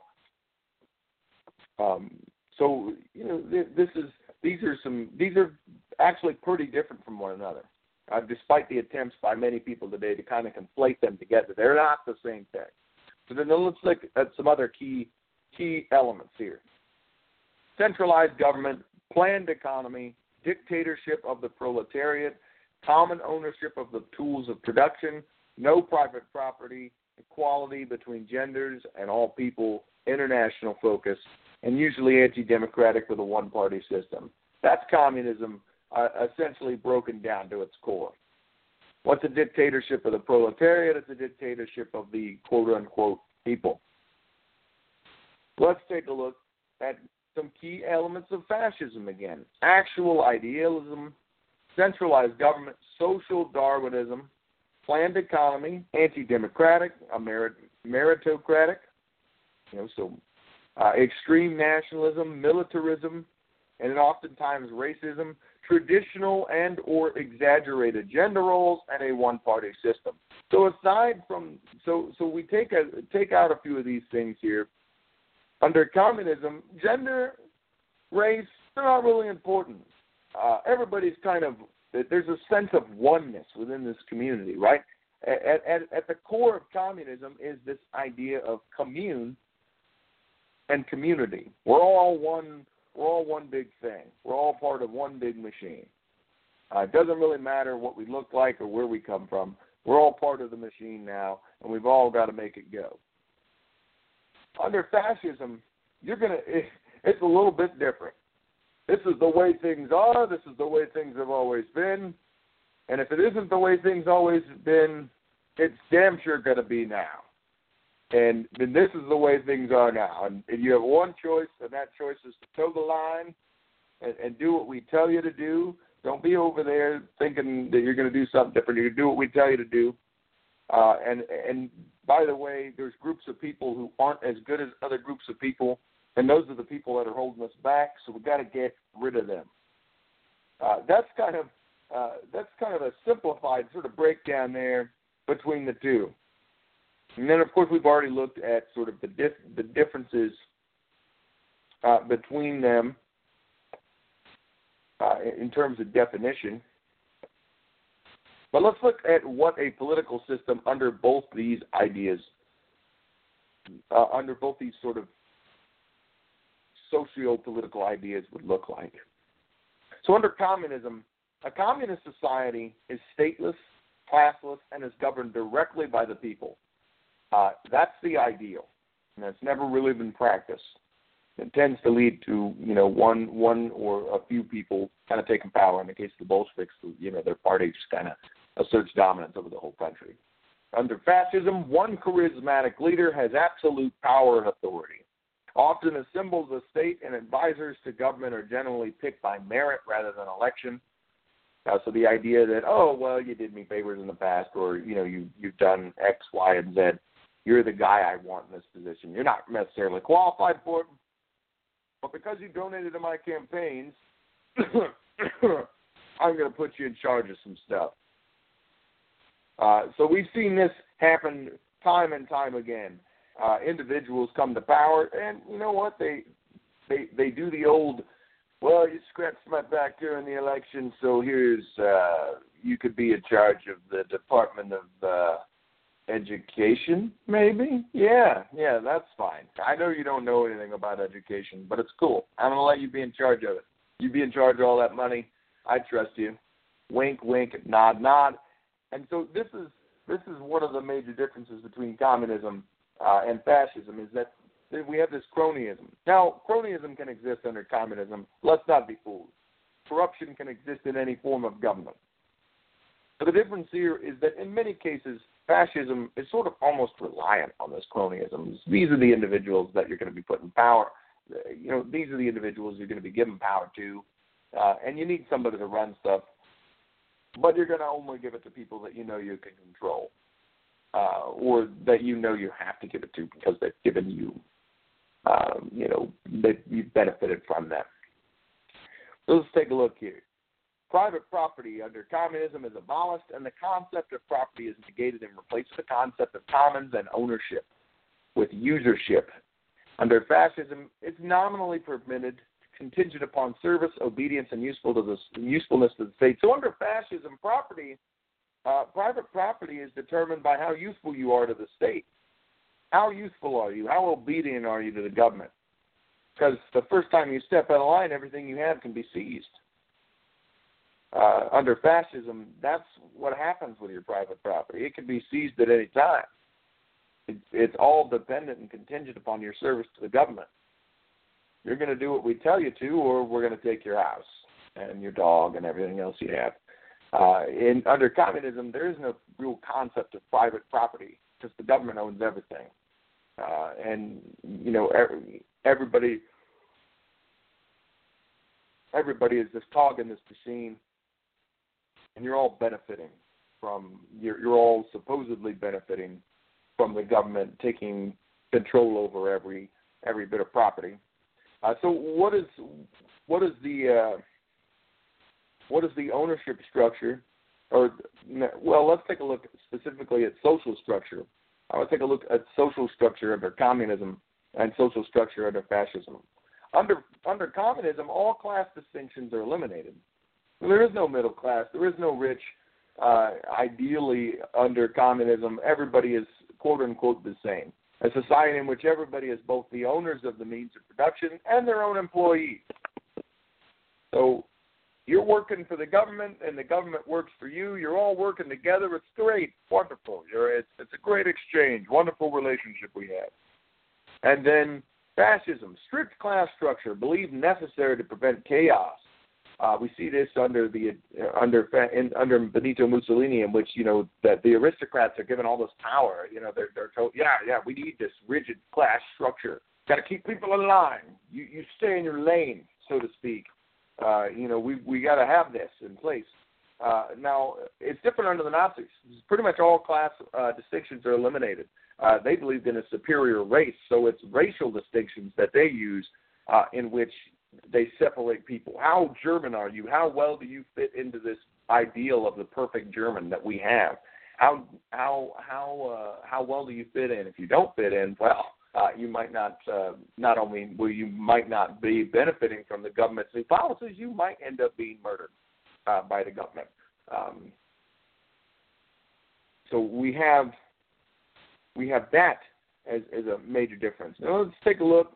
These are actually pretty different from one another. Despite the attempts by many people today to kind of conflate them together, they're not the same thing. So then let's look at some other key key elements here. Centralized government, planned economy, dictatorship of the proletariat, common ownership of the tools of production, no private property, equality between genders and all people, international focus, and usually anti-democratic with a one-party system. That's communism essentially broken down to its core. What's a dictatorship of the proletariat? It's a dictatorship of the quote-unquote people. Let's take a look at some key elements of fascism again. Actual idealism, centralized government, social Darwinism, planned economy, anti-democratic, meritocratic, extreme nationalism, militarism, and oftentimes racism, traditional and or exaggerated gender roles, and a one-party system. So aside from, so we take out a few of these things here. Under communism, gender, race, they're not really important. Everybody's kind of, there's a sense of oneness within this community, right? At the core of communism is this idea of commune and community. We're all one big thing. We're all part of one big machine. It doesn't really matter what we look like or where we come from. We're all part of the machine now, and we've all got to make it go. Under fascism, it's a little bit different. This is the way things are. This is the way things have always been. And if it isn't the way things always have been, it's damn sure going to be now. And this is the way things are now. And you have one choice, and that choice is to toe the line and do what we tell you to do. Don't be over there thinking that you're going to do something different. You're going to do what we tell you to do. And by the way, there's groups of people who aren't as good as other groups of people, and those are the people that are holding us back. So we've got to get rid of them. That's kind of a simplified sort of breakdown there between the two. And then, of course, we've already looked at sort of the differences between them in terms of definition. But let's look at what a political system under both these ideas, under both these sort of socio-political ideas would look like. So under communism, a communist society is stateless, classless, and is governed directly by the people. That's the ideal, and that's never really been practiced. It tends to lead to, one or a few people kind of taking power. In the case of the Bolsheviks, their party just kind of asserts dominance over the whole country. Under fascism, one charismatic leader has absolute power and authority. Often as symbols of state and advisors to government are generally picked by merit rather than election. So the idea that, you did me favors in the past, or, you've done X, Y, and Z. You're the guy I want in this position. You're not necessarily qualified for it, but because you donated to my campaigns, I'm going to put you in charge of some stuff. So we've seen this happen time and time again. Individuals come to power, and you know what? They do the old, you scratched my back during the election, so here's, you could be in charge of the Department of Education, maybe? Yeah, that's fine. I know you don't know anything about education, but it's cool. I'm going to let you be in charge of it. You be in charge of all that money. I trust you. Wink, wink, nod, nod. And so this is one of the major differences between communism and fascism, is that we have this cronyism. Now, cronyism can exist under communism. Let's not be fooled. Corruption can exist in any form of government. So the difference here is that in many cases, fascism is sort of almost reliant on this cronyism. These are the individuals that you're going to be put in power. These are the individuals you're going to be given power to, and you need somebody to run stuff. But you're going to only give it to people that you know you can control, or that you have to give it to because they've given you, that you've benefited from them. So let's take a look here. Private property under communism is abolished, and the concept of property is negated and replaced with the concept of commons and ownership with usership. Under fascism, it's nominally permitted, contingent upon service, obedience, and usefulness to the state. So under fascism, private property is determined by how useful you are to the state. How useful are you? How obedient are you to the government? Because the first time you step out of line, everything you have can be seized. Under fascism, that's what happens with your private property. It can be seized at any time. It's all dependent and contingent upon your service to the government. You're going to do what we tell you to, or we're going to take your house and your dog and everything else you have. Under communism, there is no real concept of private property because the government owns everything. And, you know, everybody is this cog in this machine, and you're all benefiting from, you're all supposedly benefiting from the government taking control over every bit of property. So what is the ownership structure? Well, let's take a look specifically at social structure. I want to take a look at social structure under communism and social structure under fascism. Under communism, all class distinctions are eliminated. There is no middle class. There is no rich. Ideally, under communism, everybody is quote-unquote the same. A society in which everybody is both the owners of the means of production and their own employees. So you're working for the government, and the government works for you. You're all working together. It's great, wonderful. It's a great exchange, wonderful relationship we have. And then fascism, strict class structure, believed necessary to prevent chaos. We see this under Benito Mussolini, in which, you know, that the aristocrats are given all this power. You know, they're told, we need this rigid class structure. Got to keep people in line. You stay in your lane, so to speak. You know, we got to have this in place. Now, it's different under the Nazis. Pretty much all class distinctions are eliminated. They believed in a superior race, so it's racial distinctions that they use in which they separate people. How German are you? How well do you fit into this ideal of the perfect German that we have? How well do you fit in? If you don't fit in, well, you might not. Not only will you might not be benefiting from the government's new policies, you might end up being murdered by the government. So we have that as a major difference. Now let's take a look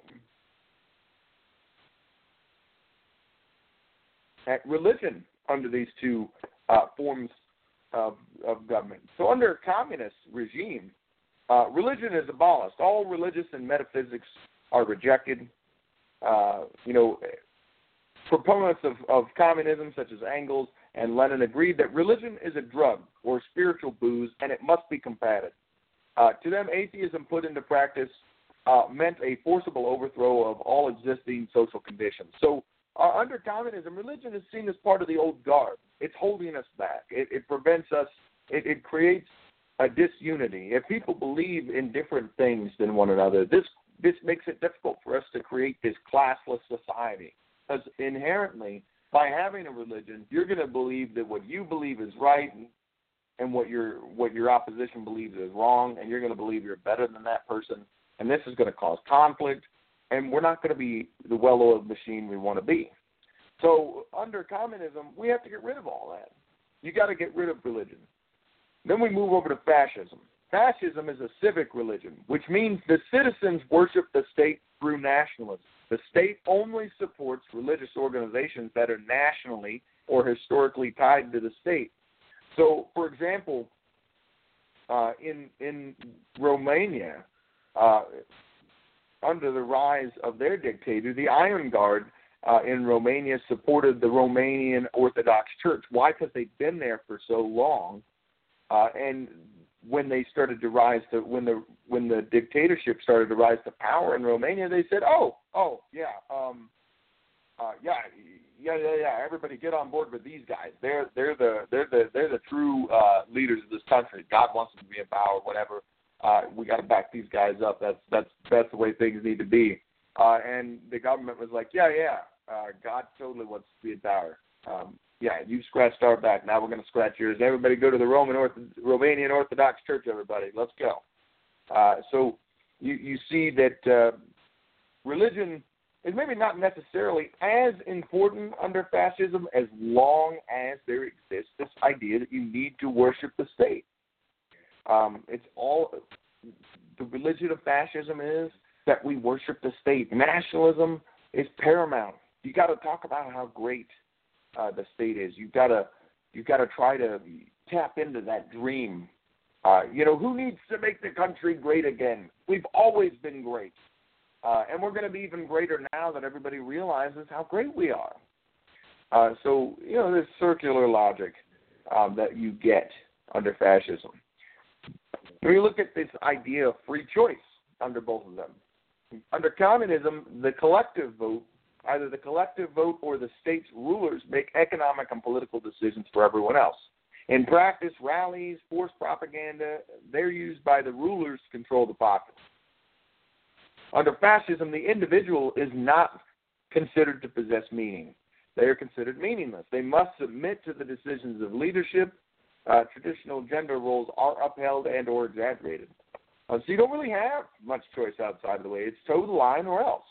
at religion under these two forms of government. So under a communist regime, religion is abolished. All religious and metaphysics are rejected. You know, proponents of communism, such as Engels and Lenin, agreed that religion is a drug or spiritual booze, and it must be combated. To them, atheism put into practice meant a forcible overthrow of all existing social conditions. So under communism, religion is seen as part of the old guard. It's holding us back. It prevents us. It creates a disunity. If people believe in different things than one another, this makes it difficult for us to create this classless society. Because inherently, by having a religion, you're going to believe that what you believe is right and what your opposition believes is wrong, and you're going to believe you're better than that person, and this is going to cause conflict, and we're not going to be the well-oiled machine we want to be. So under communism, we have to get rid of all that. You got to get rid of religion. Then we move over to fascism. Fascism is a civic religion, which means the citizens worship the state through nationalism. The state only supports religious organizations that are nationally or historically tied to the state. So, for example, in Romania, under the rise of their dictator, the Iron Guard in Romania supported the Romanian Orthodox Church. Why? Because they'd been there for so long, and when they started to rise to when the dictatorship started to rise to power in Romania, they said, everybody get on board with these guys. They're the true leaders of this country. God wants them to be in power, whatever. We got to back these guys up. That's the way things need to be. And the government was like, God totally wants to be in power. You scratched our back. Now we're going to scratch yours. Everybody go to the Romanian Orthodox Church, everybody. Let's go. So you see that religion is maybe not necessarily as important under fascism as long as there exists this idea that you need to worship the state. It's all the religion of fascism is that we worship the state. Nationalism is paramount. You got to talk about how great the state is. You've got to try to tap into that dream. Who needs to make the country great again? We've always been great. And we're going to be even greater now that everybody realizes how great we are. This circular logic that you get under fascism. When you look at this idea of free choice under both of them, under communism, the collective vote, either the collective vote or the state's rulers make economic and political decisions for everyone else. In practice, rallies, forced propaganda, they're used by the rulers to control the populace. Under fascism, the individual is not considered to possess meaning. They are considered meaningless. They must submit to the decisions of leadership. Traditional gender roles are upheld and or exaggerated. So you don't really have much choice outside of the way. It's toe the line or else.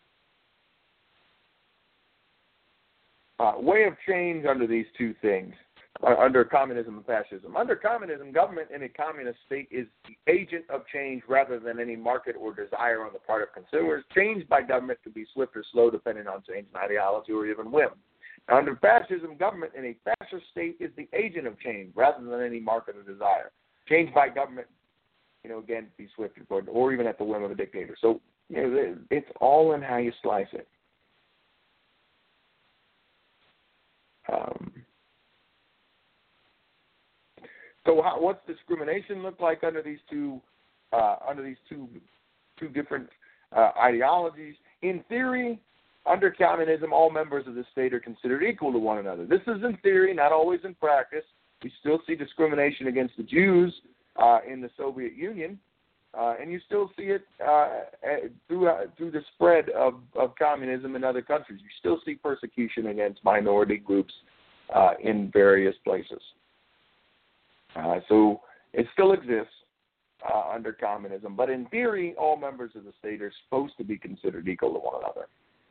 Way of change under these two things, under communism and fascism. Under communism, government in a communist state is the agent of change rather than any market or desire on the part of consumers. Change by government can be swift or slow depending on change in ideology or even whim. Under fascism, government in a fascist state is the agent of change rather than any market or desire. Change by government, again, be swift or even at the whim of a dictator. So, it's all in how you slice it. What's discrimination look like under these two different ideologies? In theory, under communism, all members of the state are considered equal to one another. This is in theory, not always in practice. We still see discrimination against the Jews in the Soviet Union, and you still see it through the spread of communism in other countries. You still see persecution against minority groups in various places. So it still exists under communism, but in theory, all members of the state are supposed to be considered equal to one another.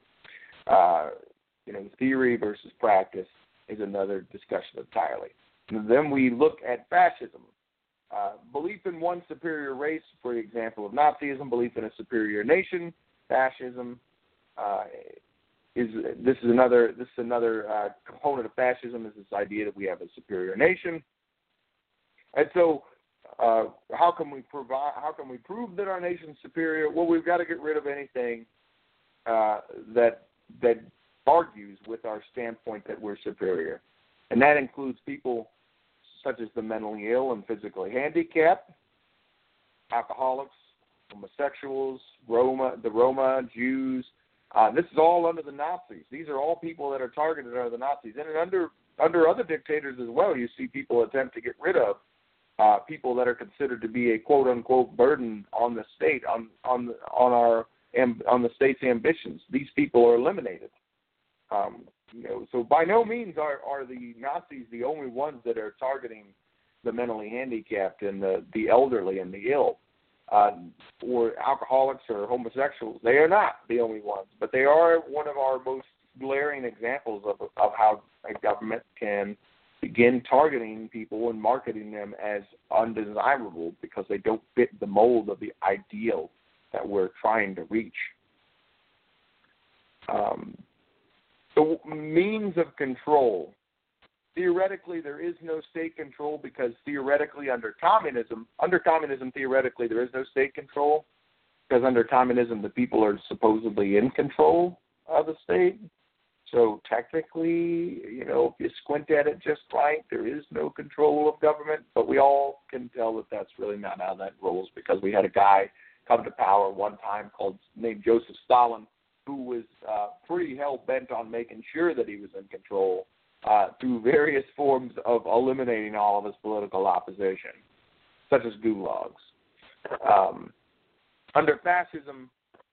Theory versus practice is another discussion entirely. And then we look at fascism. Belief in one superior race, for example, of Nazism, belief in a superior nation. Fascism is another component of fascism is this idea that we have a superior nation. And so, how can we prove that our nation's superior? Well, we've got to get rid of anything that argues with our standpoint that we're superior, and that includes people such as the mentally ill and physically handicapped, alcoholics, homosexuals, the Roma, Jews. This is all under the Nazis. These are all people that are targeted under the Nazis, and under other dictators as well. You see people attempt to get rid of people that are considered to be a quote unquote burden on the state, on the state's ambitions. These people are eliminated. So by no means are the Nazis the only ones that are targeting the mentally handicapped and the elderly and the ill, or alcoholics or homosexuals. They are not the only ones, but they are one of our most glaring examples of how a government can begin targeting people and marketing them as undesirable because they don't fit the mold of the ideal that we're trying to reach. So means of control. Theoretically, there is no state control because theoretically under communism, theoretically, there is no state control because under communism, the people are supposedly in control of the state. So technically, if you squint at it just right, there is no control of government, but we all can tell that that's really not how that rolls because we had a guy come to power one time named Joseph Stalin, who was pretty hell-bent on making sure that he was in control through various forms of eliminating all of his political opposition, such as gulags. Under fascism,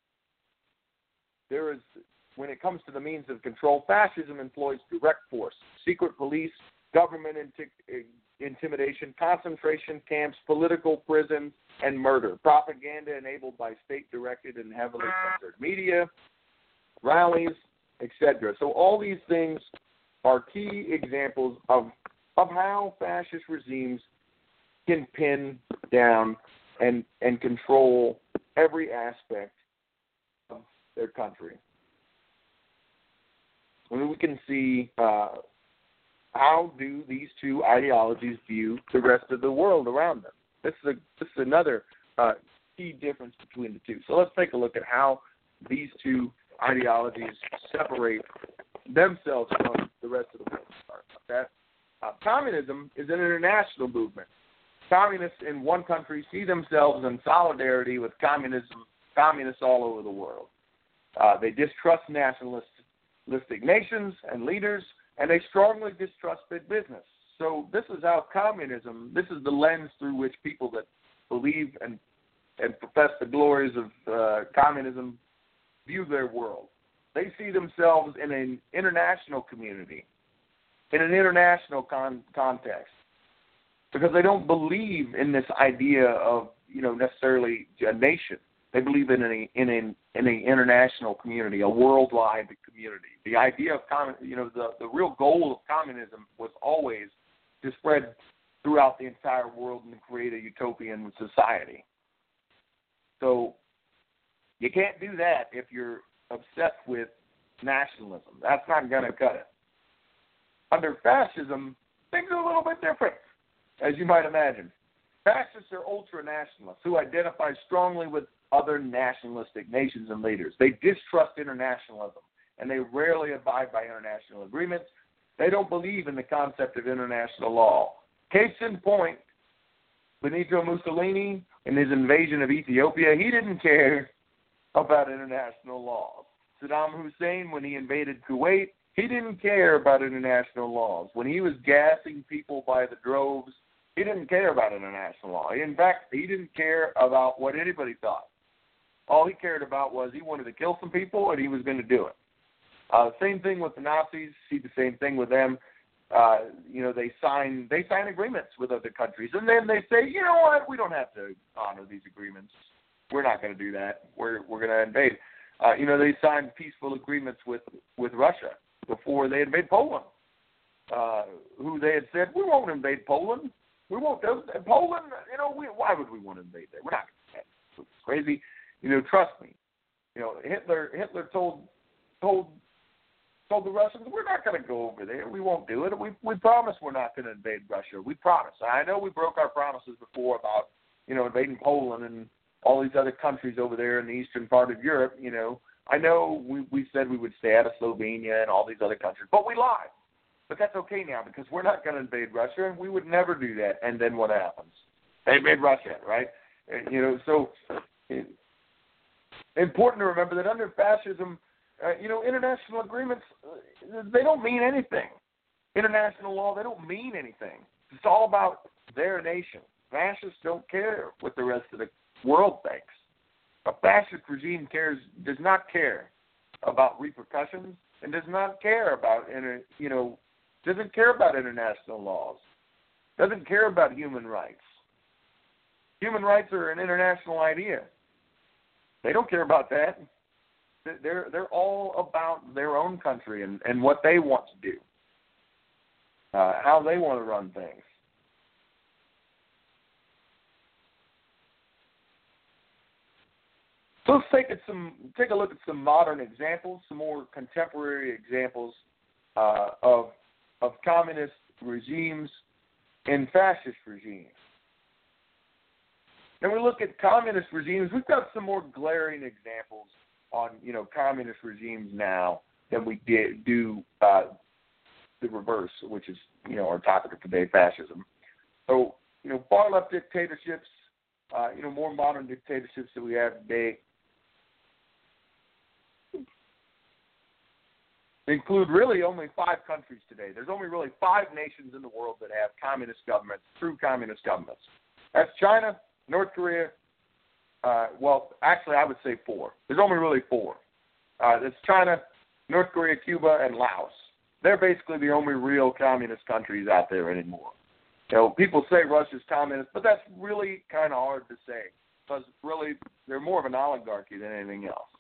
when it comes to the means of control, fascism employs direct force, secret police, government intimidation, concentration camps, political prisons, and murder, propaganda enabled by state-directed and heavily censored media, rallies, etc. So all these things are key examples of how fascist regimes can pin down and control every aspect of their country. I mean, we can see how do these two ideologies view the rest of the world around them. This is another key difference between the two. So let's take a look at how these two ideologies separate themselves from the rest of the world. Okay? Communism is an international movement. Communists in one country see themselves in solidarity with communists all over the world. They distrust nationalistic nations and leaders, and they strongly distrust big business. So this is how communism, this is the lens through which people that believe and profess the glories of communism view their world. They see themselves in an international community, in an international context, because they don't believe in this idea of, necessarily a nation. They believe in an international community, a worldwide community. The idea of the real goal of communism was always to spread throughout the entire world and create a utopian society. So you can't do that if you're obsessed with nationalism. That's not going to cut it. Under fascism, things are a little bit different, as you might imagine. Fascists are ultra-nationalists who identify strongly with other nationalistic nations and leaders. They distrust internationalism, and they rarely abide by international agreements. They don't believe in the concept of international law. Case in point, Benito Mussolini, in his invasion of Ethiopia, he didn't care about international laws. Saddam Hussein, when he invaded Kuwait, he didn't care about international laws. When he was gassing people by the droves, he didn't care about international law. In fact, he didn't care about what anybody thought. All he cared about was he wanted to kill some people, and he was going to do it. Same thing with the Nazis. See the same thing with them. They sign agreements with other countries, and then they say, you know what, we don't have to honor these agreements. We're not going to do that. We're going to invade. They signed peaceful agreements with Russia before they invade Poland, who they had said, we won't invade Poland. We won't do it. Poland, why would we want to invade there? We're not going to do that. It's crazy. Trust me. Hitler told the Russians, we're not going to go over there. We won't do it. We promise we're not going to invade Russia. We promise. I know we broke our promises before about, invading Poland and all these other countries over there in the eastern part of Europe. I know we said we would stay out of Slovenia and all these other countries, but we lied. But that's okay now because we're not going to invade Russia. We would never do that. And then what happens? They invade Russia, right? So important to remember that under fascism, international agreements, they don't mean anything. International law, they don't mean anything. It's all about their nation. Fascists don't care what the rest of the world thinks. A fascist regime does not care about repercussions and does not care about doesn't care about international laws, doesn't care about human rights. Human rights are an international idea. They don't care about that. They're all about their own country and what they want to do, how they want to run things. So let's take a look at some modern examples, some more contemporary examples of communist regimes and fascist regimes. And we look at communist regimes. We've got some more glaring examples on communist regimes now than we do the reverse, which is our topic of today, fascism. So far left dictatorships, more modern dictatorships that we have today include really only 5 countries today. There's only really 5 nations in the world that have communist governments, true communist governments. That's China, North Korea. Actually, I would say 4. There's only really 4. That's China, North Korea, Cuba, and Laos. They're basically the only real communist countries out there anymore. People say Russia's communist, but that's really kind of hard to say because really they're more of an oligarchy than anything else.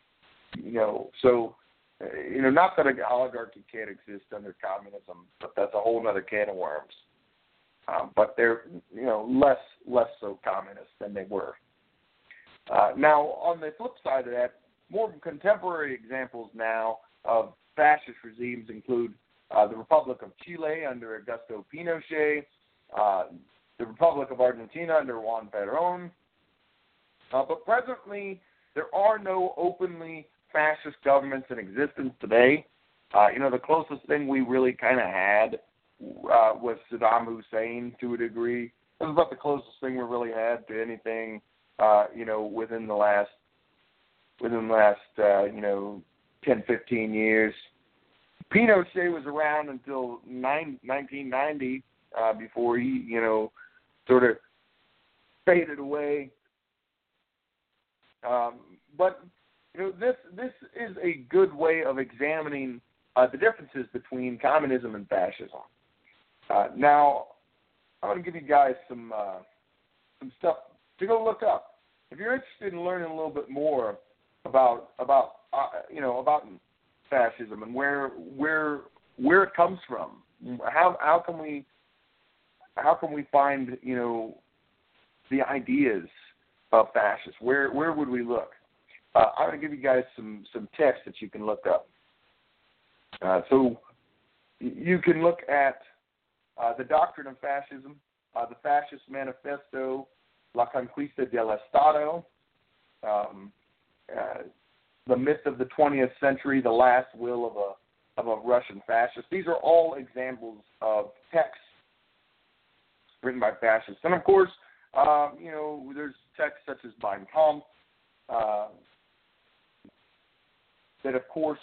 Not that an oligarchy can't exist under communism, but that's a whole other can of worms. but they're less so communist than they were. Now, on the flip side of that, more contemporary examples now of fascist regimes include the Republic of Chile under Augusto Pinochet, the Republic of Argentina under Juan Perón. But presently, there are no openly fascist governments in existence today. The closest thing we really kind of had was Saddam Hussein to a degree. It was about the closest thing we really had to anything, within the last 10, 15 years. Pinochet was around until 1990 before he, sort of faded away. But this is a good way of examining the differences between communism and fascism. Now, I'm going to give you guys some stuff to go look up. If you're interested in learning a little bit more about fascism and where it comes from, how can we find the ideas of fascists? Where would we look? I'm going to give you guys some text that you can look up. So you can look at the Doctrine of Fascism, the Fascist Manifesto, La Conquista del Estado, The Myth of the 20th Century, The Last Will of a Russian Fascist. These are all examples of texts written by fascists. And, of course, there's texts such as Mein Kampf that, of course,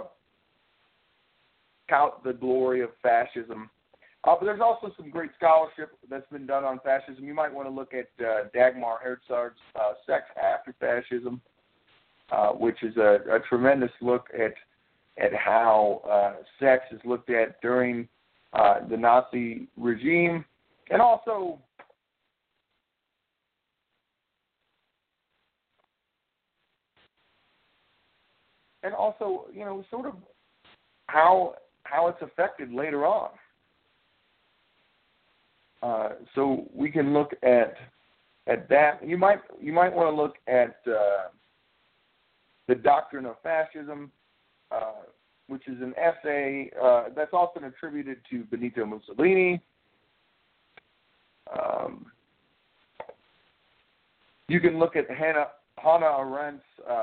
tout the glory of fascism. But there's also some great scholarship that's been done on fascism. You might want to look at Dagmar Herzog's Sex After Fascism, which is a tremendous look at how sex is looked at during the Nazi regime. And also sort of how it's affected later on. So we can look at that. You might want to look at the Doctrine of Fascism, which is an essay that's often attributed to Benito Mussolini. You can look at Hannah Arendt's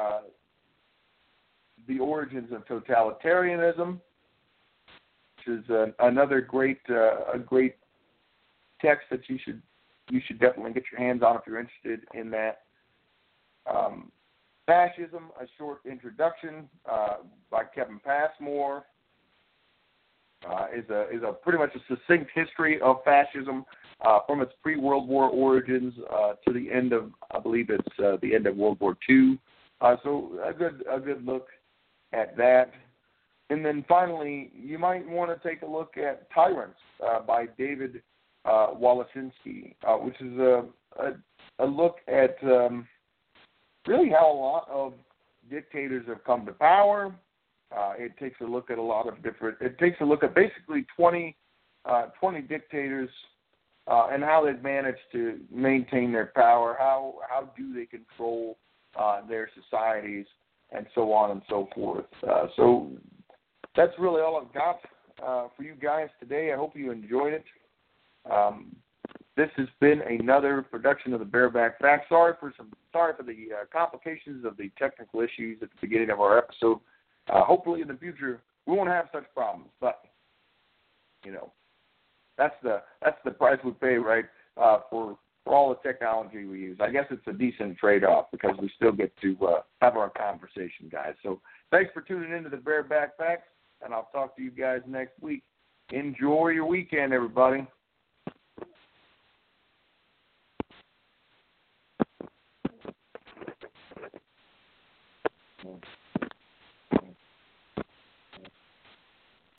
The Origins of Totalitarianism, which is another great text that you should definitely get your hands on if you're interested in that. Fascism: A Short Introduction by Kevin Passmore is a pretty much a succinct history of fascism from its pre-World War origins to the end of, I believe it's the end of World War II. So a good look at that. And then finally, you might want to take a look at Tyrants by David Wallechinsky, which is a look at really how a lot of dictators have come to power. It takes a look at basically 20 dictators and how they've managed to maintain their power, how do they control their societies, and so on and so forth. So that's really all I've got for you guys today. I hope you enjoyed it. This has been another production of the Bareback Facts. Sorry for the complications of the technical issues at the beginning of our episode. Hopefully in the future we won't have such problems. But that's the price we pay, right? For all the technology we use. I guess it's a decent trade-off because we still get to have our conversation, guys. So thanks for tuning into the Bareback Facts, and I'll talk to you guys next week. Enjoy your weekend, everybody.